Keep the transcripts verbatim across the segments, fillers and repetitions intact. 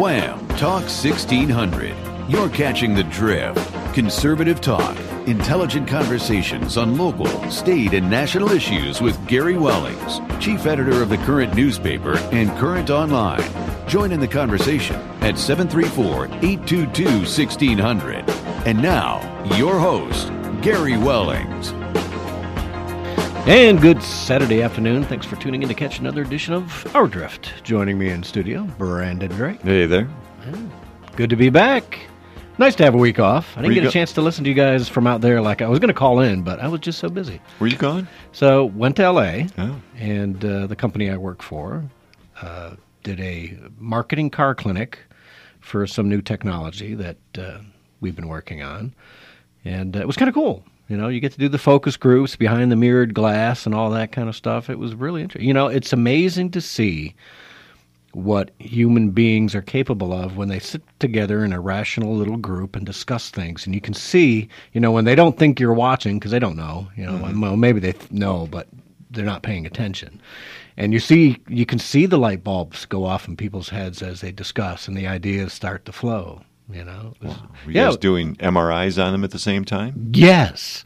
Wham! Talk sixteen hundred. You're catching the drift. Conservative talk. Intelligent conversations on local, state, and national issues with Gary Wellings, chief editor of the Current newspaper and Current Online. Join in the conversation at seven three four, eight two two, one six zero zero. And now, your host, Gary Wellings. And good Saturday afternoon. Thanks for tuning in to catch another edition of Our Drift. Joining me in studio, Brandon Drake. Hey there. Yeah. Good to be back. Nice to have a week off. I didn't get a go- chance to listen to you guys from out there like I was going to call in, but I was just so busy. Where you going? So went to L A, Oh. and uh, the company I work for uh, did a marketing car clinic for some new technology that uh, we've been working on, and uh, it was kind of cool. You know, you get to do the focus groups behind the mirrored glass and all that kind of stuff. It was really interesting. You know, it's amazing to see what human beings are capable of when they sit together in a rational little group and discuss things. And you can see, you know, when they don't think you're watching, because they don't know, you know, mm-hmm. well, maybe they th- know, but they're not paying attention. And you see, you can see the light bulbs go off in people's heads as they discuss, and the ideas start to flow. You know, it was, Wow. Were you yeah, guys doing M R Is on them at the same time? yes,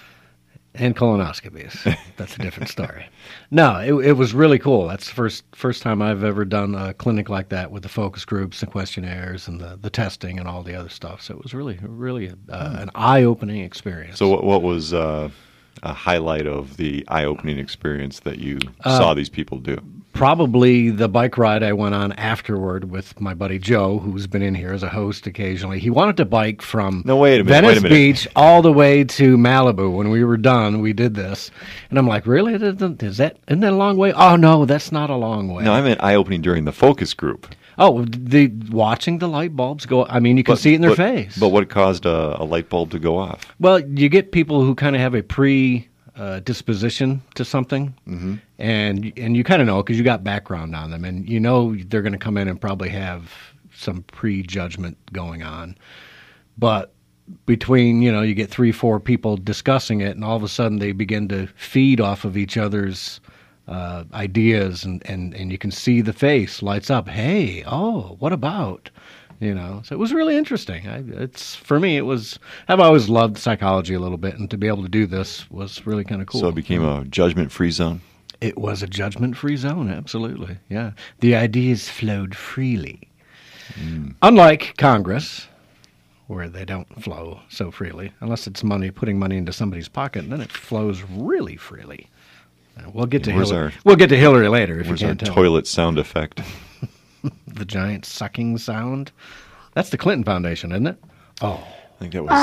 and colonoscopies. That's a different story. No, it, it was really cool. That's the first first time I've ever done a clinic like that with the focus groups, the questionnaires, and the, the testing and all the other stuff. So it was really, really uh, an eye-opening experience. So what, what was uh, a highlight of the eye-opening experience that you Uh, saw these people do? Probably the bike ride I went on afterward with my buddy Joe, who's been in here as a host occasionally. He wanted to bike from No, wait a minute, Venice wait a minute. Beach all the way to Malibu. When we were done, we did this. And I'm like, really? Is that, isn't that a long way? Oh, no, that's not a long way. No, I meant eye-opening during the focus group. Oh, the watching the light bulbs go. I mean, you can But- see it in their but- face. But what caused a, a light bulb to go off? Well, you get people who kind of have a pre uh, disposition to something, mm-hmm. and and you kind of know because you got background on them, and you know they're going to come in and probably have some prejudgment going on. But between, you know, you get three, four people discussing it, and all of a sudden they begin to feed off of each other's uh, ideas, and, and, and you can see the face lights up. Hey, oh, what about? You know, so it was really interesting. I, it's for me, it was. I've always loved psychology a little bit, and to be able to do this was really kind of cool. So it became a judgment-free zone? It was a judgment-free zone, absolutely. Yeah, the ideas flowed freely, mm. unlike Congress, where they don't flow so freely, unless it's money putting money into somebody's pocket, and then it flows really freely. Uh, We'll get to Where's Hillary. our- We'll get to Hillary later if you Where's our can't tell. toilet sound effect? The giant sucking sound. That's the Clinton Foundation, isn't it? Oh, I think that was...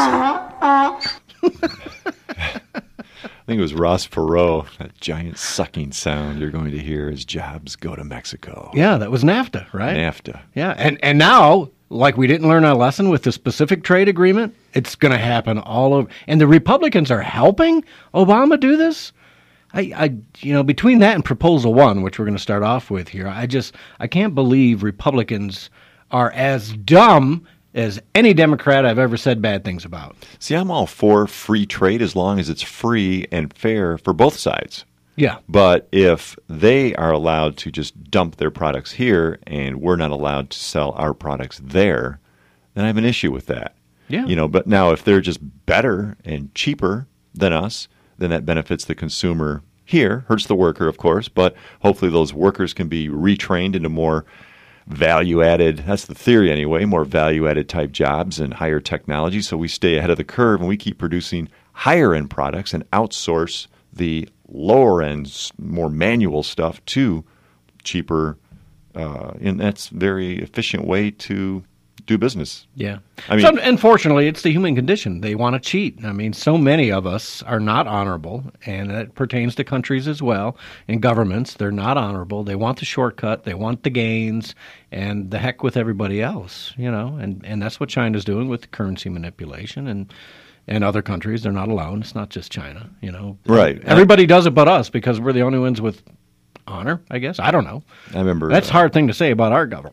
I think it was Ross Perot, that giant sucking sound you're going to hear as jobs go to Mexico. yeah, that was NAFTA, right? NAFTA. Yeah, and and now, like we didn't learn our lesson with the specific trade agreement, it's going to happen all over. And the Republicans are helping Obama do this. I, I, you know, between that and Proposal One, which we're going to start off with here, I just I can't believe Republicans are as dumb as any Democrat I've ever said bad things about. See, I'm all for free trade as long as it's free and fair for both sides. Yeah, But if they are allowed to just dump their products here and we're not allowed to sell our products there, then I have an issue with that. Yeah. You know, but now if they're just better and cheaper than us, then that benefits the consumer here, hurts the worker, of course, but hopefully those workers can be retrained into more value-added, that's the theory anyway, more value-added type jobs and higher technology, so we stay ahead of the curve and we keep producing higher-end products and outsource the lower-end, more manual stuff to cheaper, uh, and that's a very efficient way to do business. yeah. I mean- so, unfortunately, it's the human condition. They want to cheat. I mean, so many of us are not honorable, and that pertains to countries as well, and governments. They're not honorable. They want the shortcut. They want the gains, and the heck with everybody else, you know. And, and that's what China's doing with currency manipulation, and and other countries. They're not alone. It's not just China, you know. Right. Everybody does it but us because we're the only ones with honor, I guess. I don't know. I remember That's a uh, hard thing to say about our government.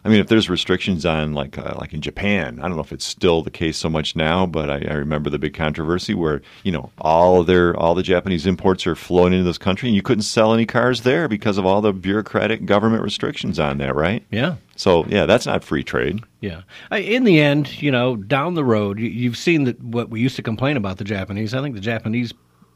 I mean, if there's restrictions on, like uh, like in Japan, I don't know if it's still the case so much now, but I, I remember the big controversy where, you know, all of their all the Japanese imports are flowing into this country, and you couldn't sell any cars there because of all the bureaucratic government restrictions on that, right? Yeah. So, yeah, that's not free trade. Yeah. I- In the end, you know, down the road, you- you've seen that what we used to complain about the Japanese. I think the Japanese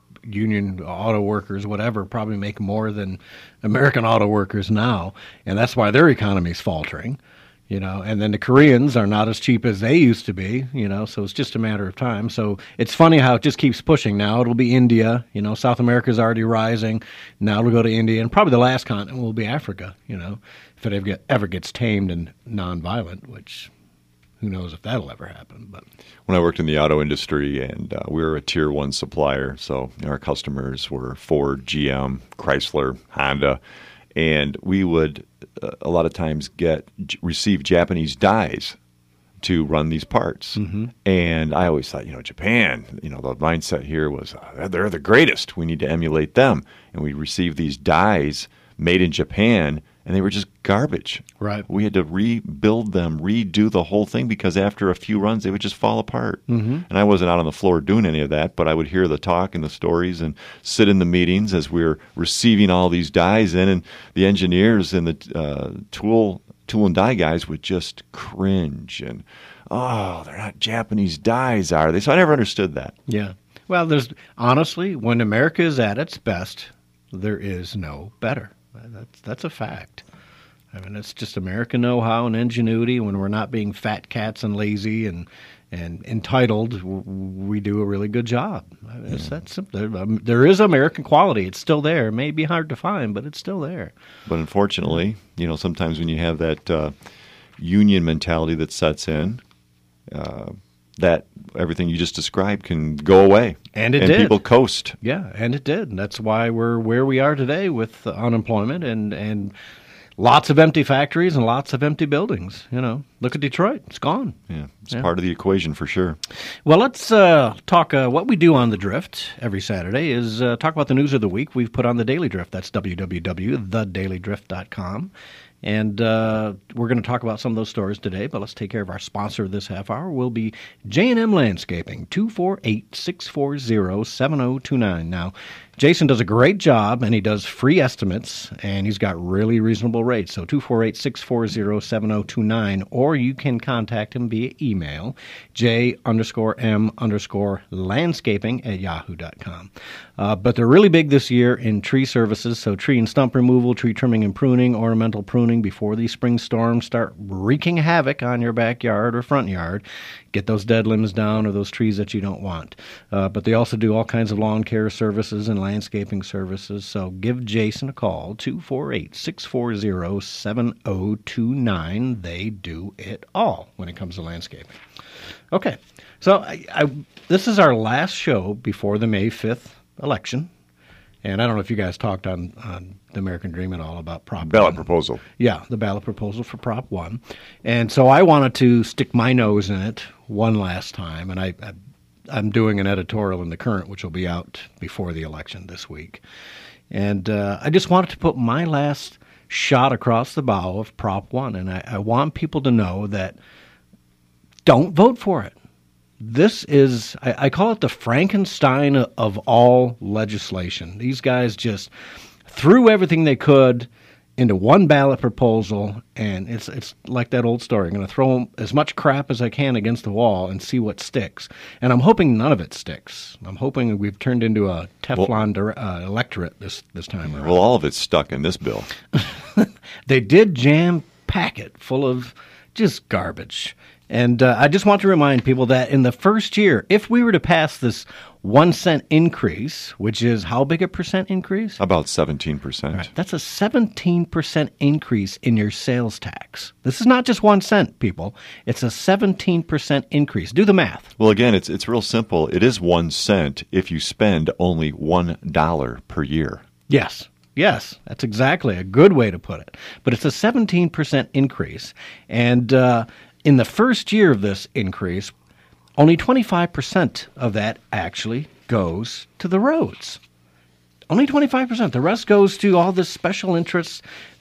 union auto workers, whatever, probably make more than American auto workers now, and that's why their economy is faltering. You know, and then the Koreans are not as cheap as they used to be, you know, so it's just a matter of time. So it's funny how it just keeps pushing. Now it'll be India, you know, South America's already rising. Now it'll go to India, and probably the last continent will be Africa, you know, if it ever, get, ever gets tamed and nonviolent, which who knows if that'll ever happen. But when I worked in the auto industry, and uh, we were a tier one supplier, so our customers were Ford, G M, Chrysler, Honda, and we would uh, a lot of times get receive Japanese dies to run these parts. Mm-hmm. And I always thought, you know, Japan, you know, the mindset here was uh, they're the greatest. We need to emulate them. And we received these dies made in Japan, and they were just garbage. Right. We had to rebuild them, redo the whole thing, because after a few runs, they would just fall apart. Mm-hmm. And I wasn't out on the floor doing any of that, but I would hear the talk and the stories and sit in the meetings as we were receiving all these dies in, and the engineers and the uh, tool tool and die guys would just cringe and, oh, they're not Japanese dies, are they? So I never understood that. yeah. Well, there's honestly, when America is at its best, there is no better. That's that's a fact. I mean, it's just American know-how and ingenuity. When we're not being fat cats and lazy and and entitled, w- we do a really good job. It's that simple. There, um, there is American quality. It's still there. It may be hard to find, but it's still there. But unfortunately, you know, sometimes when you have that uh, union mentality that sets in, uh, that everything you just described can go away. And it and did. people coast. Yeah, and it did. And that's why we're where we are today with unemployment and, and lots of empty factories and lots of empty buildings. You know, look at Detroit. It's gone. Yeah, it's Yeah. part of the equation for sure. Well, let's uh, talk. Uh, what we do on The Drift every Saturday is uh, talk about the news of the week. We've put on The Daily Drift. That's w w w dot the daily drift dot com. And uh, we're going to talk about some of those stories today, but let's take care of our sponsor this half hour. Will be J and M Landscaping, two four eight, six four zero, seven zero two nine. Now, Jason does a great job, and he does free estimates, and he's got really reasonable rates. So two four eight, six four zero, seven zero two nine, or you can contact him via email, j underscore m underscore landscaping at yahoo dot com. Uh, but they're really big this year in tree services, so tree and stump removal, tree trimming and pruning, ornamental pruning before these spring storms start wreaking havoc on your backyard or front yard. Get those dead limbs down or those trees that you don't want. Uh, but they also do all kinds of lawn care services and landscaping services. So give Jason a call, two four eight, six four zero, seven zero two nine. They do it all when it comes to landscaping. Okay, so I, I, this is our last show before the May fifth election. And I don't know if you guys talked on, on the American Dream at all about Prop Ballot one. proposal. Yeah, the ballot proposal for Prop one. And so I wanted to stick my nose in it one last time. And I, I, I'm doing an editorial in The Current, which will be out before the election this week. And uh, I just wanted to put my last shot across the bow of Prop one. And I, I want people to know that don't vote for it. This is, I, I call it the Frankenstein of all legislation. These guys just threw everything they could into one ballot proposal, and it's it's like that old story. I'm going to throw as much crap as I can against the wall and see what sticks. And I'm hoping none of it sticks. I'm hoping we've turned into a Teflon well, uh, electorate this, this time around. Well, all of it's stuck in this bill. They did jam pack it full of just garbage. And uh, I just want to remind people that in the first year, if we were to pass this one cent increase, which is how big a percent increase? About seventeen percent. Right. That's a seventeen percent increase in your sales tax. This is not just one cent, people. It's a seventeen percent increase. Do the math. Well, again, it's it's real simple. It is one cent if you spend only one dollar per year. Yes. Yes, that's exactly a good way to put it. But it's a seventeen percent increase. And uh, in the first year of this increase, only twenty-five percent of that actually goes to the roads. Only twenty-five percent. The rest goes to all this special interest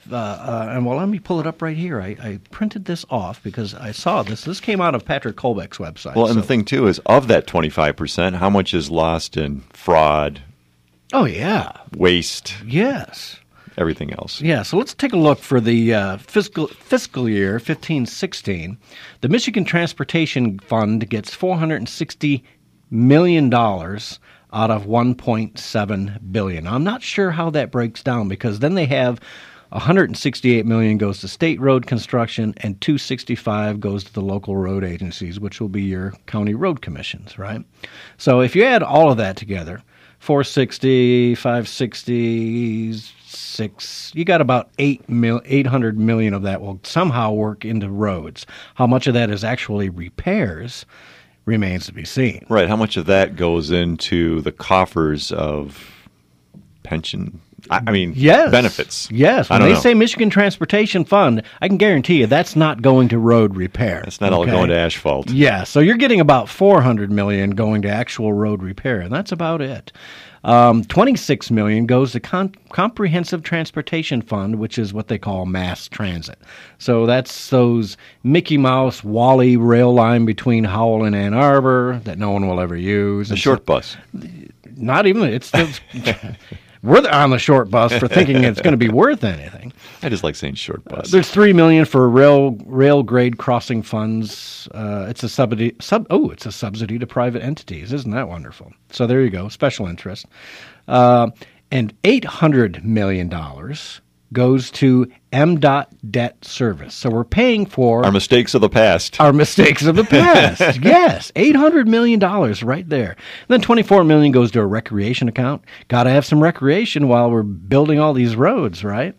uh, uh, and well, let me pull it up right here. I, I printed this off because I saw this. This came out of Patrick Kolbeck's website. Well, and so. the thing, too, is of that twenty-five percent, how much is lost in fraud, Oh, yeah. waste, Yes. everything else? Yeah, so let's take a look for the uh, fiscal fiscal year fifteen sixteen. The Michigan Transportation Fund gets four hundred sixty million dollars out of one point seven billion dollars. I'm not sure how that breaks down because then they have one hundred sixty-eight million dollars goes to state road construction and two hundred sixty-five goes to the local road agencies, which will be your county road commissions, right? So if you add all of that together, four hundred sixty, five hundred sixty, six, you got about eight mil, eight hundred million of that will somehow work into roads. How much of that is actually repairs remains to be seen. Right. How much of that goes into the coffers of pension? I, I mean, Yes. benefits. Yes. I When don't they know. say Michigan Transportation Fund, I can guarantee you that's not going to road repair. It's not all okay? going to asphalt. Yeah, so you're getting about four hundred million dollars going to actual road repair, and that's about it. Um, twenty-six million dollars goes to con- Comprehensive Transportation Fund, which is what they call mass transit. So that's those Mickey Mouse Wally rail line between Howell and Ann Arbor that no one will ever use. The And short so- bus. Not even. It's the, we're on the short bus for thinking it's going to be worth anything. I just like saying short bus. There's three million for rail rail grade crossing funds. Uh, it's a subsidy. Sub oh, it's a subsidy to private entities. Isn't that wonderful? So there you go. Special interest, uh, and eight hundred million dollars goes to M DOT debt service. So we're paying for Our mistakes of the past. our mistakes of the past. Yes, eight hundred million dollars right there. And then twenty-four million dollars goes to a recreation account. Got to have some recreation while we're building all these roads, right?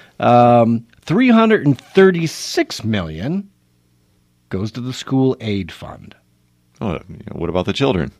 Um, three hundred thirty-six million dollars goes to the school aid fund. Oh, you know, what about the children?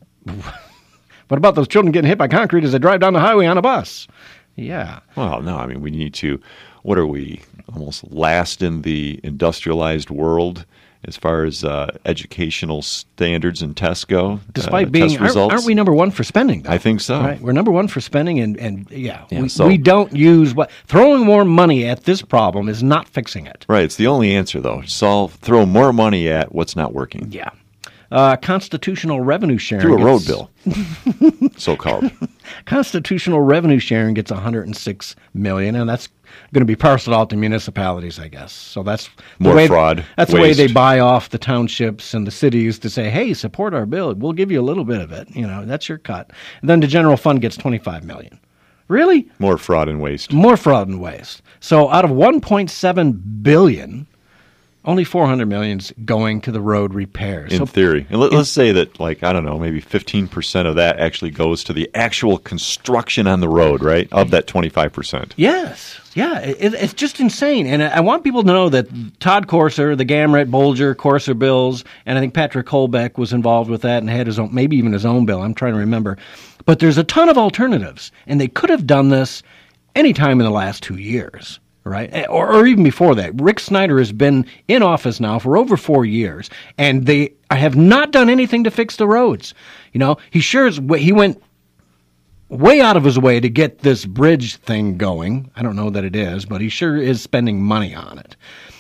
What about those children getting hit by concrete as they drive down the highway on a bus? Yeah. Well, no, I mean, we need to, what are we, almost last in the industrialized world as far as uh, educational standards and tests go? Despite uh, being, test aren't, results? aren't we number one for spending, though? I think so. Right? We're number one for spending, and, and yeah, Yeah, we, so- we don't use what, throwing more money at this problem is not fixing it. Right, it's the only answer, though. Solve, throw more money at what's not working. Yeah. Uh, constitutional revenue sharing. Through a road gets- bill, so-called. Constitutional revenue sharing gets one hundred six million dollars, and that's going to be parceled out to municipalities, I guess. So that's the More way, fraud, That's the way waste. they buy off the townships and the cities to say, "Hey, support our bill. We'll give you a little bit of it. You know, that's your cut." And then the general fund gets twenty-five million dollars. Really? More fraud and waste. More fraud and waste. So out of one point seven billion dollars, only four hundred million dollars is going to the road repairs. In So theory. And let, let's say that, like, I don't know, maybe fifteen percent of that actually goes to the actual construction on the road, right? Of that twenty-five percent. yes, yeah, it, it's just insane. And I I want people to know that Todd Corser, the Gamret, Bolger, Corser bills, and I think Patrick Kolbeck was involved with that and had his own, maybe even his own bill. I'm trying to remember. But there's a ton of alternatives, and they could have done this anytime in the last two years. Right, or, or even before that. Rick Snyder has been in office now for over four years, and they have not done anything to fix the roads. You know, he sure is. He went way out of his way to get this bridge thing going. I don't know that it is, but he sure is spending money on it.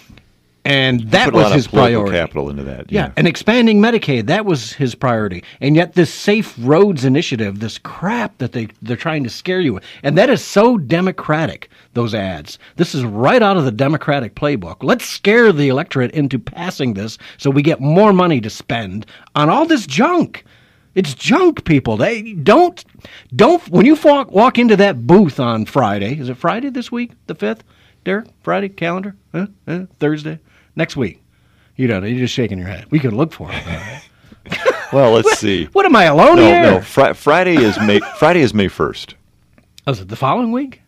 And that Put a was lot his of political priority. capital into that. Yeah, and expanding Medicaid, that was his priority. And yet this Safe Roads initiative, this crap that they, they're trying to scare you with, and that is so Democratic, those ads. This is right out of the Democratic playbook. Let's scare the electorate into passing this so we get more money to spend on all this junk. It's junk, people. They don't, don't, when you walk, walk into that booth on Friday, is it Friday this week, the fifth? Derek, Friday, calendar, huh? Huh? Thursday? Next week. You don't know. You're just shaking your head. We could look for it. Though, right? Well, let's see. What am I alone No, here? no. Fri- Friday is May. Friday is May first. Oh, is it the following week?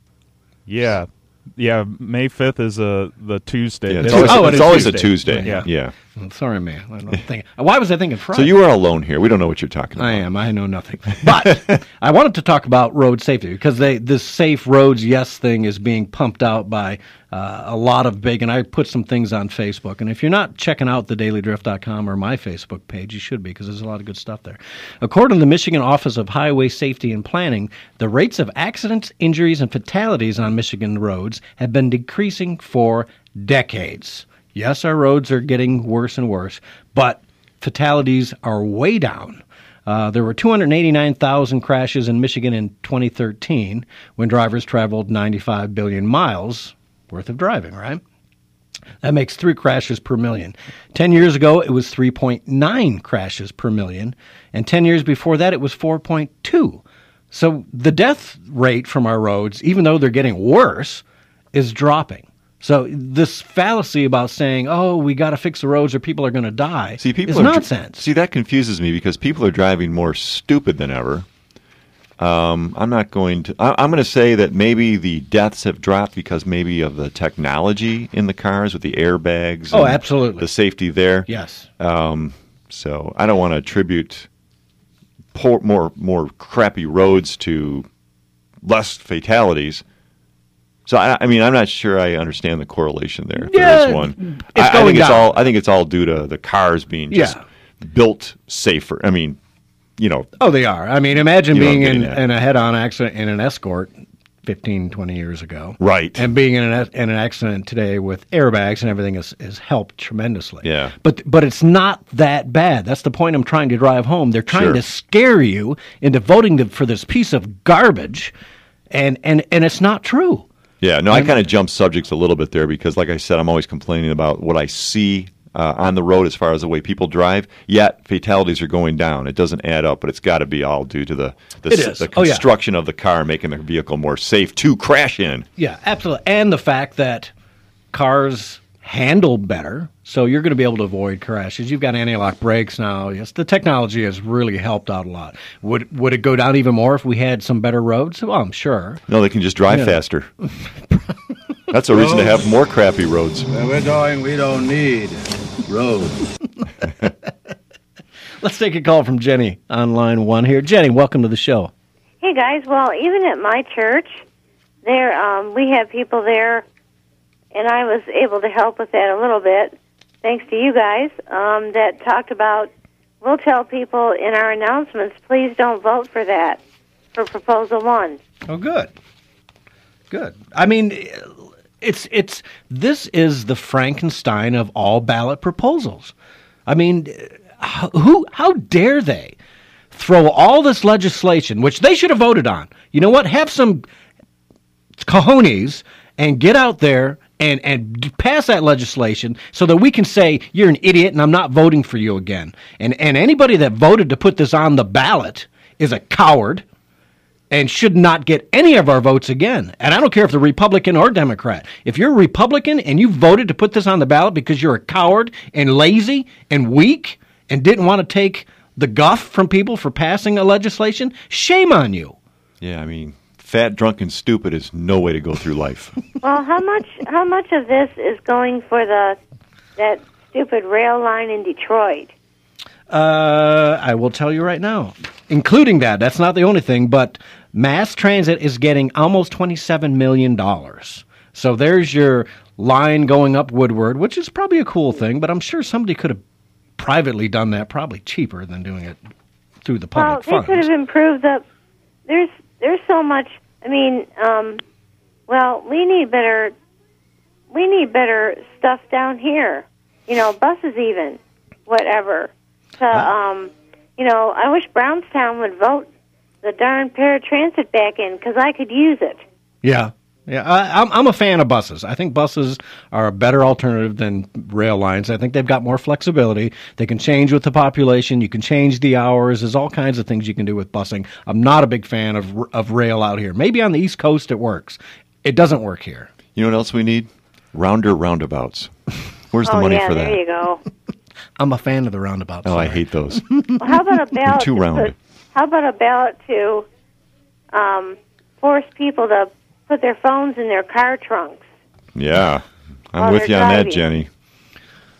Yeah, yeah. May fifth is a the Tuesday. Yeah, It it's is- always, Oh, it it's is always a Tuesday. Tuesday. Yeah. yeah. Sorry, man. I don't think. Why was I thinking Friday? So you are alone here. We don't know what you're talking about. I am. I know nothing. But I wanted to talk about road safety because they, this Safe Roads Yes thing is being pumped out by uh, a lot of big, and I put some things on Facebook. And if you're not checking out the daily drift dot com or my Facebook page, you should be because there's a lot of good stuff there. According to the Michigan Office of Highway Safety and Planning, the rates of accidents, injuries, and fatalities on Michigan roads have been decreasing for decades. Yes, our roads are getting worse and worse, but fatalities are way down. Uh, there were two hundred eighty-nine thousand crashes in Michigan in twenty thirteen when drivers traveled ninety-five billion miles worth of driving, right? That makes three crashes per million. Ten years ago, it was three point nine crashes per million, and ten years before that, it was four point two. So the death rate from our roads, even though they're getting worse, is dropping. So this fallacy about saying, oh, we got to fix the roads or people are going to die see, people is are, nonsense. See, that confuses me because people are driving more stupid than ever. Um, I'm not going to. I, I'm going to say that maybe the deaths have dropped because maybe of the technology in the cars with the airbags. Oh, and absolutely. The safety there. Yes. Um, so I don't want to attribute poor, more more crappy roads to less fatalities. So I, I mean, I'm not sure I understand the correlation there. If Yeah, there is one. it's I, I going think it's down. all. I think it's all due to the cars being just Yeah. built safer. I mean, you know. Oh, they are. I mean, imagine You know being what I'm in, getting at. in a head-on accident in an Escort fifteen, twenty years ago. Right. And being in an, in an accident today with airbags and everything has, has helped tremendously. Yeah. But but it's not that bad. That's the point I'm trying to drive home. They're trying Sure. to scare you into voting to, for this piece of garbage, and, and, and it's not true. Yeah, no, I kind of jumped subjects a little bit there because, like I said, I'm always complaining about what I see uh, on the road as far as the way people drive. Yet fatalities are going down. It doesn't add up, but it's got to be all due to the the, It s- is. the Oh, yeah. construction of the car, making the vehicle more safe to crash in. Yeah, absolutely. And the fact that cars handle better, so you're going to be able to avoid crashes. You've got anti-lock brakes now. Yes, the technology has really helped out a lot. Would would it go down even more if we had some better roads? Well, I'm sure. No, they can just drive Yeah. faster. That's a reason to have more crappy roads. Where we're going, we don't need roads. Let's take a call from Jenny on line one here. Jenny, welcome to the show. Hey guys, well, even at my church, there um, we have people there, and I was able to help with that a little bit, thanks to you guys, um, that talked about, we'll tell people in our announcements, please don't vote for that, for Proposal one. Oh, good. Good. I mean, it's it's this is the Frankenstein of all ballot proposals. I mean, who how dare they throw all this legislation, which they should have voted on. You know what? Have some cojones and get out there and, and pass that legislation so that we can say, you're an idiot and I'm not voting for you again. And, and anybody that voted to put this on the ballot is a coward and should not get any of our votes again. And I don't care if they're Republican or Democrat. If you're a Republican and you voted to put this on the ballot because you're a coward and lazy and weak and didn't want to take the guff from people for passing a legislation, shame on you. Yeah, I mean, fat, drunk, and stupid is no way to go through life. Well, how much how much of this is going for the that stupid rail line in Detroit? Uh, I will tell you right now, including that. That's not the only thing, but mass transit is getting almost twenty-seven million dollars. So there's your line going up Woodward, which is probably a cool thing, but I'm sure somebody could have privately done that, probably cheaper than doing it through the Well, public they funds. could have improved the. There's there's so much. I mean, um, well, we need better. We need better stuff down here. You know, buses even, whatever. To, um, you know, I wish Brownstown would vote the darn paratransit back in because I could use it. Yeah. Yeah, I, I'm I'm a fan of buses. I think buses are a better alternative than rail lines. I think they've got more flexibility. They can change with the population. You can change the hours. There's all kinds of things you can do with busing. I'm not a big fan of of rail out here. Maybe on the East Coast it works. It doesn't work here. You know what else we need? Rounder roundabouts. Where's the oh money yeah, for there that? you go. I'm a fan of the roundabouts. Oh, I sorry. hate those. Well, how about a ballot? too to round. put- how about a ballot to um, force people to put their phones in their car trunks? Yeah, I'm While with you they're on that, driving. Jenny.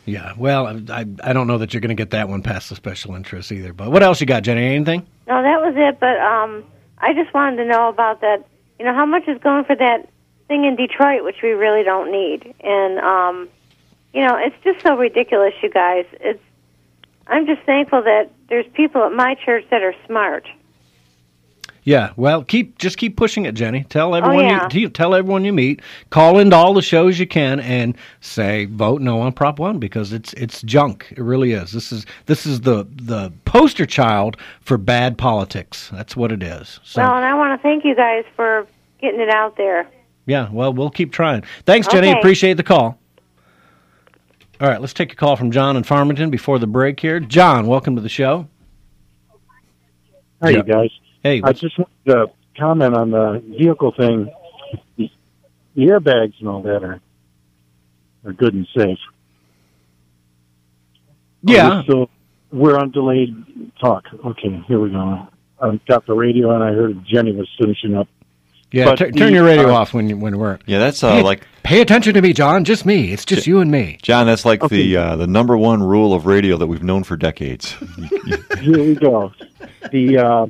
Yeah, well, I I don't know that you're going to get that one past the special interest either. But what else you got, Jenny? Anything? No, that was it. But um, I just wanted to know about that. You know, how much is going for that thing in Detroit, which we really don't need? And um, you know, it's just so ridiculous, you guys. It's. I'm just thankful that there's people at my church that are smart. Yeah, well, keep just keep pushing it, Jenny. Tell everyone oh, yeah. you tell everyone you meet. Call into all the shows you can and say vote no on Prop One because it's it's junk. It really is. This is this is the the poster child for bad politics. That's what it is. So, well, and I want to thank you guys for getting it out there. Yeah, well, we'll keep trying. Thanks, Jenny. Okay. Appreciate the call. All right, let's take a call from John in Farmington before the break here. John, welcome to the show. Hi, yeah. you guys. Hey, I just wanted to comment on the vehicle thing. The airbags and all that are are good and safe. Yeah. So we're on delayed talk. Okay, here we go. I got the radio and I heard Jenny was finishing up. Yeah, But t- the, turn your radio uh, off when you, when we're. Yeah, that's uh, Pay, like pay attention to me, John. Just me. It's just you and me. John. That's like Okay. the uh, the number one rule of radio that we've known for decades. Here we go. The uh,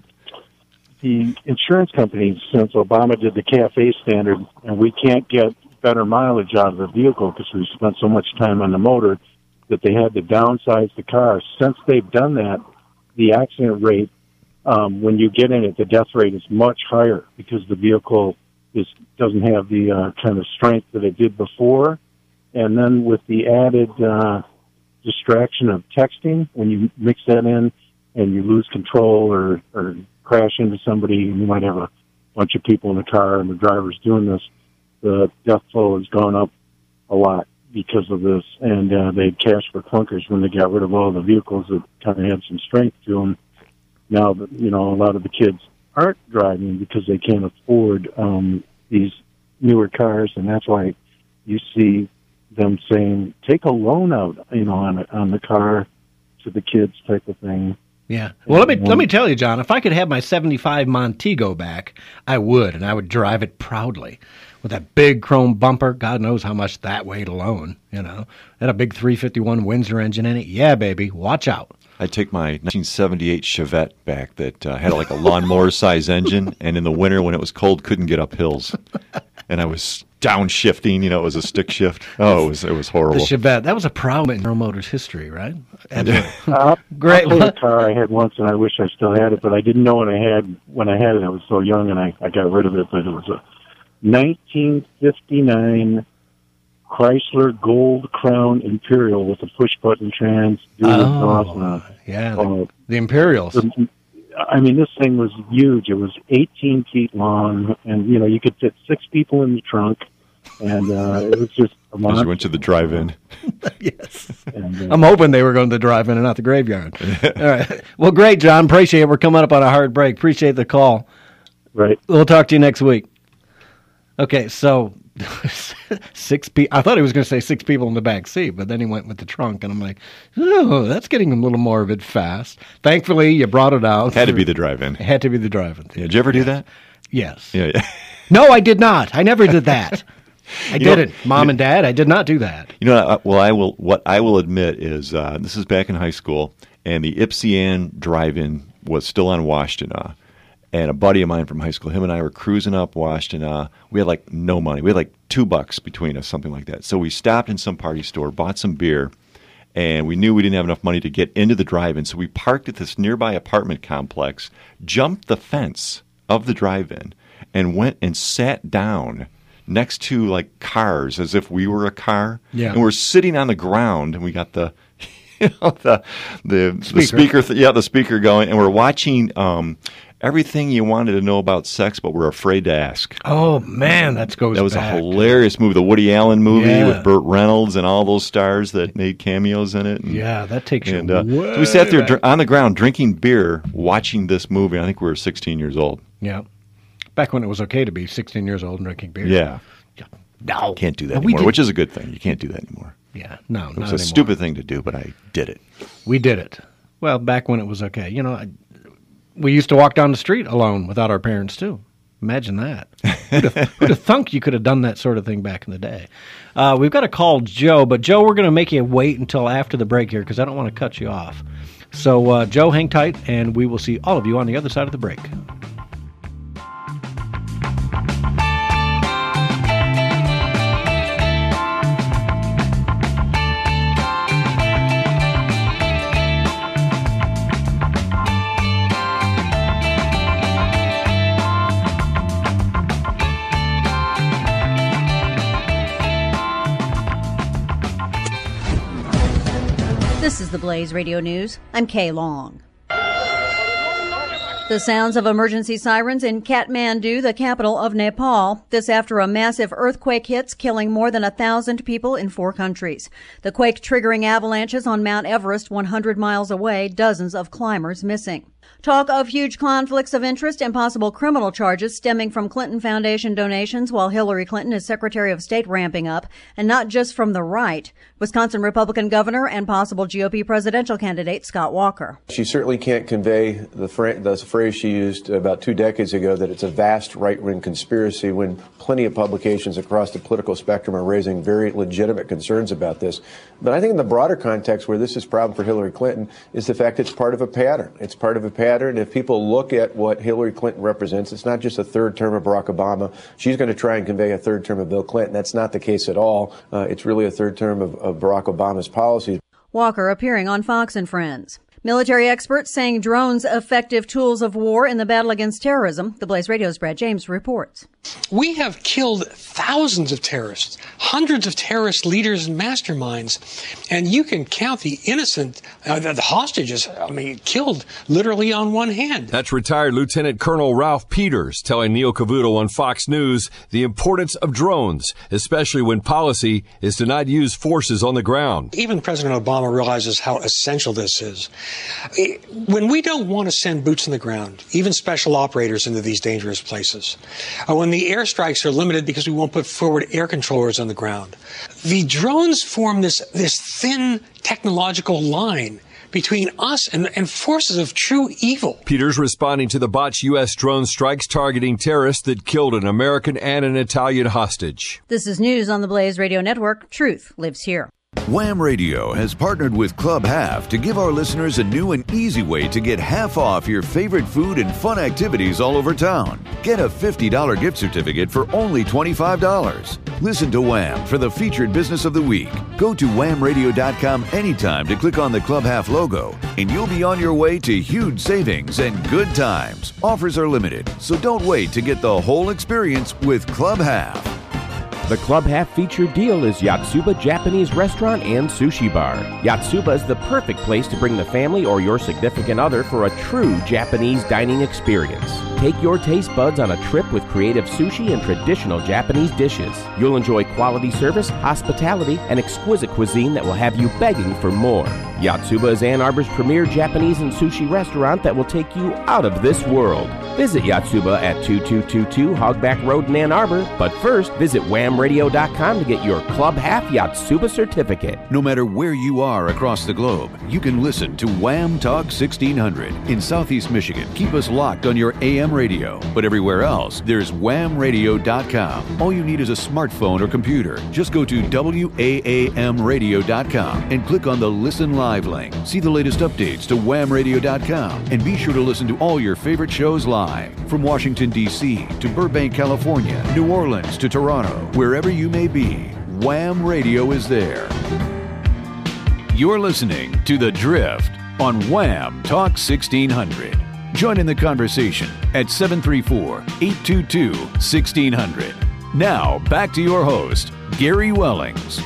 the insurance companies, since Obama did the C A F E standard, and we can't get better mileage out of the vehicle because we spent so much time on the motor that they had to downsize the car. Since they've done that, the accident rate, um, when you get in it, the death rate is much higher because the vehicle is doesn't have the uh, kind of strength that it did before. And then with the added uh, distraction of texting, when you mix that in and you lose control or, or crash into somebody, and you might have a bunch of people in the car and the driver's doing this, the death toll has gone up a lot because of this. And uh, they cashed for clunkers when they got rid of all the vehicles that kind of had some strength to them. Now, you know, a lot of the kids aren't driving because they can't afford um, these newer cars, and that's why you see them saying, take a loan out, you know, on on the car to the kids type of thing. Yeah. Well, let me let me tell you, John. If I could have my seventy-five Montego back, I would, and I would drive it proudly with that big chrome bumper. God knows how much that weighed alone. You know, had a big three fifty-one Windsor engine in it. Yeah, baby, watch out. I take my nineteen seventy-eight Chevette back that uh, had like a lawnmower size engine, and in the winter when it was cold, couldn't get up hills, and I was downshifting. You know, it was a stick shift. Oh, it was it was horrible. The Chevette. That was a proud in General Motors history, right? And, Uh, Great. I'll tell you a car I had once, and I wish I still had it, but I didn't know when I had when I had it. I was so young, and I, I got rid of it. But it was a nineteen fifty-nine Chrysler Gold Crown Imperial with a push-button trans. Oh, yeah, the, uh, the Imperials. I mean, this thing was huge. It was eighteen feet long, and you know you could fit six people in the trunk, and uh, it was just a As monster. you went to the drive-in. Yes. And, uh, I'm hoping they were going to the drive-in and not the graveyard. All right. Well, great, John. Appreciate it. We're coming up on a hard break. Appreciate the call. right. We'll talk to you next week. Okay, so six people. I thought he was going to say six people in the back seat, but then he went with the trunk, and I'm like, oh, that's getting a little morbid fast. Thankfully, you brought it out. Had to be the drive-in. It had to be the drive-in. Yeah, did you ever do that? Yes. Yeah. yeah. No, I did not. I never did that. I You know- didn't. Mom and Dad, I did not do that. You know, I- well, I will. What I will admit is, uh, this is back in high school, and the Ypsilanti Drive-In was still on Washtenaw. And a buddy of mine from high school, him and I were cruising up Washtenaw. We had like no money. We had like two bucks between us, something like that. So we stopped in some party store, bought some beer, and we knew we didn't have enough money to get into the drive-in. So we parked at this nearby apartment complex, jumped the fence of the drive-in, and went and sat down next to like cars as if we were a car. Yeah. And we're sitting on the ground, and we got the you know, the the Speaker. the speaker, th- yeah, the speaker going, and we're watching um, everything you wanted to know about sex, but we're afraid to ask. Oh, man, that goes That was back. a hilarious movie, the Woody Allen movie Yeah. with Burt Reynolds and all those stars that made cameos in it. And, Yeah, that takes and you uh, way so we sat there back. dr- on the ground drinking beer, watching this movie. I think we were sixteen years old. Yeah. Back when it was okay to be sixteen years old and drinking beer. Yeah, No. can't do that No, we anymore, did- which is a good thing. You can't do that anymore. Yeah, no, It not was a anymore. stupid thing to do, but I did it. We did it. Well, back when it was okay. You know, I, we used to walk down the street alone without our parents, too. Imagine that. Who'd have, who'd have thunk you could have done that sort of thing back in the day? Uh, we've got to call Joe, but Joe, we're going to make you wait until after the break here because I don't want to cut you off. So, uh, Joe, hang tight, and we will see all of you on the other side of the break. This is the Blaze Radio News. I'm Kay Long. The sounds of emergency sirens in Kathmandu, the capital of Nepal. This after a massive earthquake hits, killing more than a thousand people in four countries. The quake triggering avalanches on Mount Everest, one hundred miles away, dozens of climbers missing. Talk of huge conflicts of interest and possible criminal charges stemming from Clinton Foundation donations while Hillary Clinton is Secretary of State ramping up, and not just from the right. Wisconsin Republican governor and possible G O P presidential candidate Scott Walker. She certainly can't convey the, fra- the phrase she used about two decades ago that it's a vast right-wing conspiracy when plenty of publications across the political spectrum are raising very legitimate concerns about this. But I think in the broader context where this is a problem for Hillary Clinton is the fact it's part of a pattern. It's part of a pattern. If people look at what Hillary Clinton represents, it's not just a third term of Barack Obama. She's going to try and convey a third term of Bill Clinton. That's not the case at all. Uh, it's really a third term of, of Barack Obama's policies. Walker appearing on Fox and Friends. Military experts saying drones effective tools of war in the battle against terrorism. The Blaze Radio's Brad James reports. We have killed thousands of terrorists, hundreds of terrorist leaders and masterminds, and you can count the innocent, uh, the hostages, I mean, killed literally on one hand. That's retired Lieutenant Colonel Ralph Peters telling Neil Cavuto on Fox News the importance of drones, especially when policy is to not use forces on the ground. Even President Obama realizes how essential this is. When we don't want to send boots on the ground, even special operators into these dangerous places, or when the airstrikes are limited because we won't put forward air controllers on the ground, the drones form this, this thin technological line between us and, and forces of true evil. Peters responding to the botched U S drone strikes targeting terrorists that killed an American and an Italian hostage. This is news on the Blaze Radio Network. Truth lives here. Wham Radio has partnered with Club Half to give our listeners a new and easy way to get half off your favorite food and fun activities all over town. Get a fifty dollars gift certificate for only twenty-five dollars. Listen to Wham for the featured business of the week. Go to wham radio dot com anytime to click on the Club Half logo, and you'll be on your way to huge savings and good times. Offers are limited, so don't wait to get the whole experience with Club Half. The Club Half featured deal is Yatsuba Japanese Restaurant and Sushi Bar. Yatsuba is the perfect place to bring the family or your significant other for a true Japanese dining experience. Take your taste buds on a trip with creative sushi and traditional Japanese dishes. You'll enjoy quality service, hospitality, and exquisite cuisine that will have you begging for more. Yatsuba is Ann Arbor's premier Japanese and sushi restaurant that will take you out of this world. Visit Yatsuba at two two two two Hogback Road in Ann Arbor, but first visit wham radio dot com to get your Club Half Yatsuba certificate. No matter where you are across the globe, you can listen to Wham Talk sixteen hundred. In Southeast Michigan, keep us locked on your A M radio, but everywhere else, there's wham radio dot com. All you need is a smartphone or computer. Just go to W A A M radio dot com and click on the Listen Live link. See the latest updates to wham radio dot com, and be sure to listen to all your favorite shows live. From Washington, D C to Burbank, California, New Orleans to Toronto, wherever you may be, Wham Radio is there. You're listening to The Drift on Wham Talk sixteen hundred. Join in the conversation at seven three four, eight two two, one six zero zero. Now, back to your host, Gary Wellings.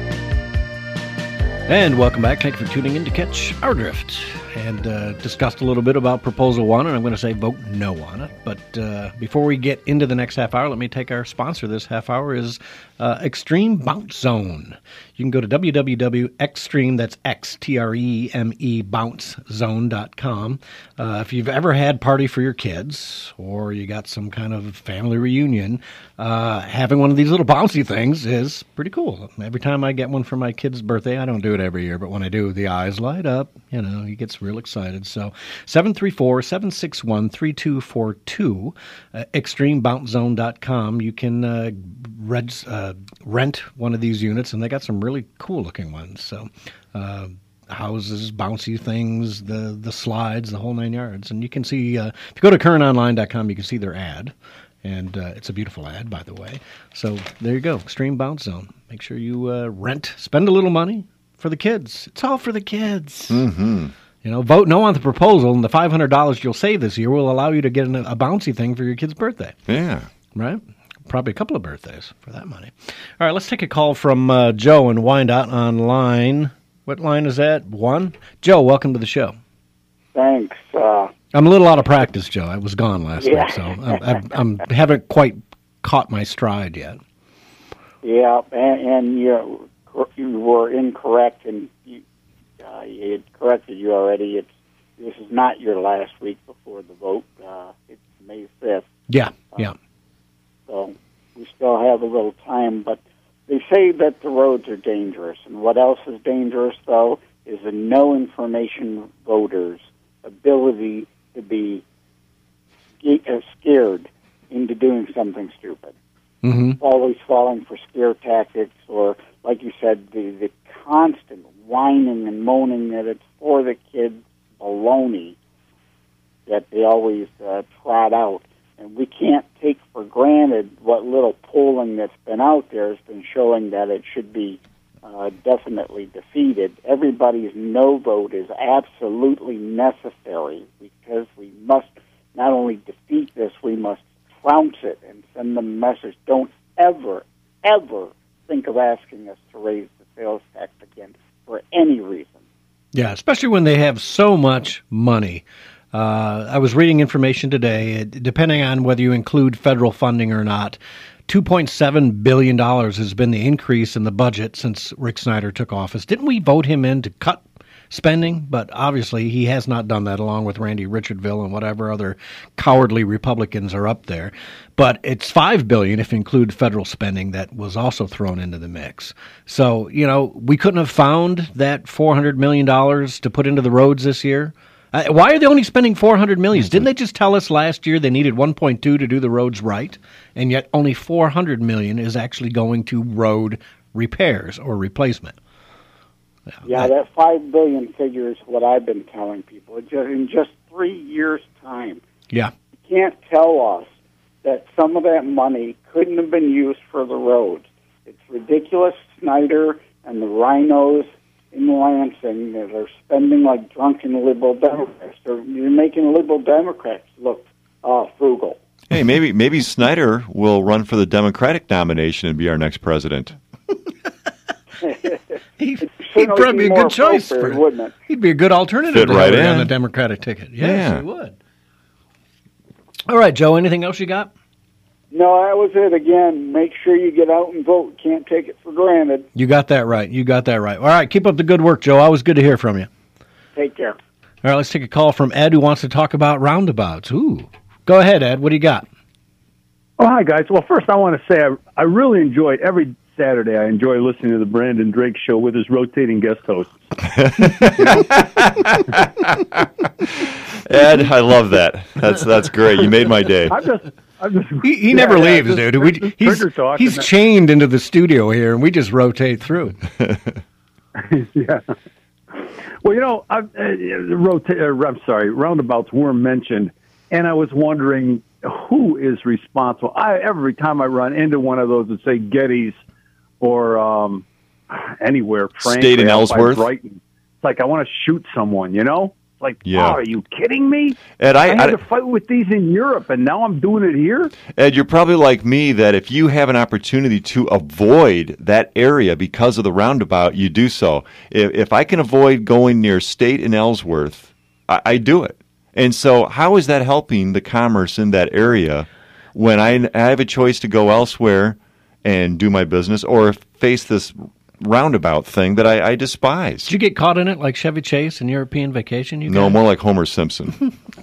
And welcome back. Thank you for tuning in to catch our drift. And uh, discussed a little bit about Proposal One, and I'm going to say vote no on it. But uh, before we get into the next half hour, let me take our sponsor this half hour is uh, Extreme Bounce Zone. You can go to w w w dot extreme, that's X T R E M E, bounce zone dot com. Uh, if you've ever had party for your kids, or you got some kind of family reunion, uh, having one of these little bouncy things is pretty cool. Every time I get one for my kid's birthday, I don't do it every year, but when I do, the eyes light up. You know, he gets real excited. So seven three four, seven six one, three two four two, uh, extreme bounce zone dot com. You can uh, red, uh, rent one of these units, and they got some really cool-looking ones. So uh, houses, bouncy things, the, the slides, the whole nine yards. And you can see, uh, if you go to current online dot com, you can see their ad. And uh, it's a beautiful ad, by the way. So there you go, Extreme Bounce Zone. Make sure you uh, rent, spend a little money for the kids. It's all for the kids. Mm-hmm. You know, vote no on the proposal, and the five hundred dollars you'll save this year will allow you to get a bouncy thing for your kid's birthday. Yeah. Right? Probably a couple of birthdays for that money. All right, let's take a call from uh, Joe and Wyandotte on line. What line is that? One? Joe, welcome to the show. Thanks. Uh, I'm a little out of practice, Joe. I was gone last Yeah. week, so I, I, I'm haven't quite caught my stride yet. yeah, and, and you you were incorrect, and you, uh, it corrected you already. It's this is not your last week before the vote. Uh, it's May fifth. Yeah, yeah. So we still have a little time, but they say that the roads are dangerous. And what else is dangerous, though, is the no information voters' ability to be uh, scared into doing something stupid. Mm-hmm. Always falling for scare tactics, or, like you said, the, the constant whining and moaning that it's for the kids, baloney that they always uh, trot out. And we can't take for granted what little polling that's been out there has been showing that it should be uh, definitely defeated. Everybody's no vote is absolutely necessary because we must not only defeat this, we must trounce it and send them a message. Don't ever, ever think of asking us to raise the sales tax again for any reason. Yeah, especially when they have so much money. Uh, I was reading information today, depending on whether you include federal funding or not, two point seven billion dollars has been the increase in the budget since Rick Snyder took office. Didn't we vote him in to cut spending? But obviously he has not done that, along with Randy Richardville and whatever other cowardly Republicans are up there. But it's five billion dollars if you include federal spending that was also thrown into the mix. So, you know, we couldn't have found that four hundred million dollars to put into the roads this year. Uh, why are they only spending four hundred million dollars? Didn't they just tell us last year they needed one point two to do the roads right? And yet only four hundred million dollars is actually going to road repairs or replacement. Yeah, yeah, that five billion dollars figure is what I've been telling people. In just three years' time, yeah, you can't tell us that some of that money couldn't have been used for the roads. It's ridiculous. Snyder and the rhinos in Lansing that are spending like drunken liberal Democrats. They're, you're making liberal Democrats look uh, frugal. Hey, maybe maybe Snyder will run for the Democratic nomination and be our next president. he, he'd probably be a good choice for wouldn't it? He'd be a good alternative Fit right in. on the Democratic ticket. Yes, yeah. he would. All right, Joe, anything else you got? No, that was it. Again, make sure you get out and vote. Can't take it for granted. You got that right. You got that right. All right, keep up the good work, Joe. Always good to hear from you. Take care. All right, let's take a call from Ed, who wants to talk about roundabouts. Ooh. Go ahead, Ed. What do you got? Oh, hi, guys. Well, first I want to say I, I really enjoy every Saturday. I enjoy listening to the Brandon Drake Show with his rotating guest hosts. Ed, I love that. That's that's great. You made my day. I'm just, I'm just, he he yeah, never yeah, leaves, just, dude. We, he's he's chained into the studio here, and we just rotate through. Yeah. Well, you know, I, uh, rota- uh, I'm sorry, roundabouts were mentioned, and I was wondering who is responsible. I every time I run into one of those that say Getty's or um, anywhere, frankly, State in Ellsworth, Brighton, it's like I want to shoot someone. You know, it's like, yeah. oh, are you kidding me? Ed, I, I had I, to fight with these in Europe, and now I'm doing it here. Ed, you're probably like me that if you have an opportunity to avoid that area because of the roundabout, you do so. If, if I can avoid going near State and Ellsworth, I, I do it. And so how is that helping the commerce in that area when I, I have a choice to go elsewhere and do my business or face this roundabout thing that I, I despise? Did you get caught in it like Chevy Chase in European Vacation? You no, guys? more like Homer Simpson.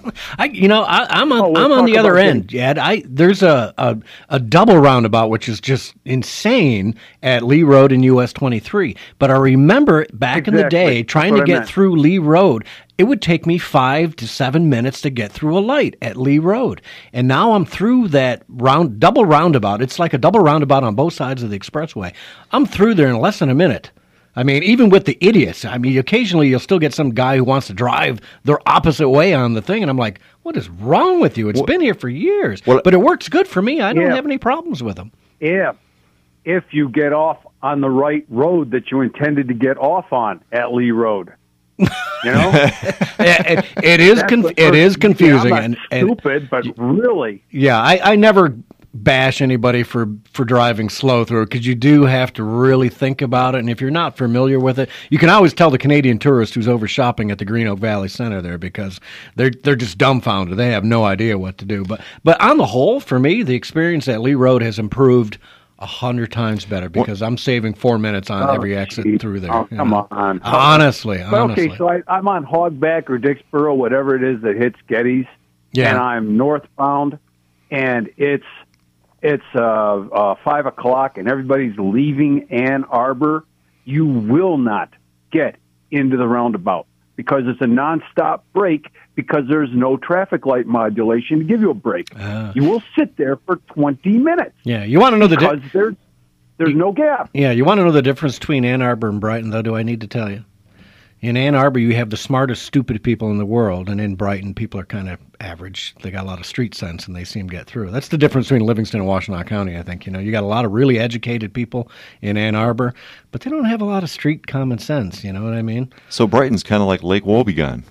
I, you know, I, I'm on, Oh, we'll I'm on talk the other about end, Ed. I there's a, a a double roundabout which is just insane at Lee Road and U S twenty-three. But I remember back in the Exactly. day That's trying what to I get meant. through Lee Road. It would take me five to seven minutes to get through a light at Lee Road, and now I'm through that round double roundabout. It's like a double roundabout on both sides of the expressway. I'm through there in less than a minute. I mean, even with the idiots, I mean, occasionally you'll still get some guy who wants to drive their opposite way on the thing, and I'm like, what is wrong with you? It's Well- been here for years, Well- but it works good for me. I don't Yeah. have any problems with them. If if you get off on the right road that you intended to get off on at Lee Road, you know, it, it is That's conf- the it first- is confusing, Yeah, I'm and, not and stupid, but really, yeah, I, I never bash anybody for, for driving slow through it because you do have to really think about it. And if you're not familiar with it, you can always tell the Canadian tourist who's over shopping at the Green Oak Valley Center there because they're they're just dumbfounded. They have no idea what to do. But but on the whole, for me, the experience at Lee Road has improved a hundred times better because I'm saving four minutes on Oh, every exit geez. through there. Oh, you come know. on. Honestly, But honestly. okay, so I, I'm on Hogback or Dixboro, whatever it is that hits Gettys, Yeah. and I'm northbound, and it's it's uh, uh, five o'clock, and everybody's leaving Ann Arbor. You will not get into the roundabout because it's a nonstop break because there's no traffic light modulation to give you a break. Ah. You will sit there for twenty minutes. Yeah, you want to know the di- because there's there's no gap. Yeah, you want to know the difference between Ann Arbor and Brighton, though, do I need to tell you? In Ann Arbor, you have the smartest, stupid people in the world, and in Brighton, people are kind of average. They got a lot of street sense, and they seem to get through. That's the difference between Livingston and Washtenaw County, I think. You know, you got a lot of really educated people in Ann Arbor, but they don't have a lot of street common sense, you know what I mean? So Brighton's kind of like Lake Wobegon.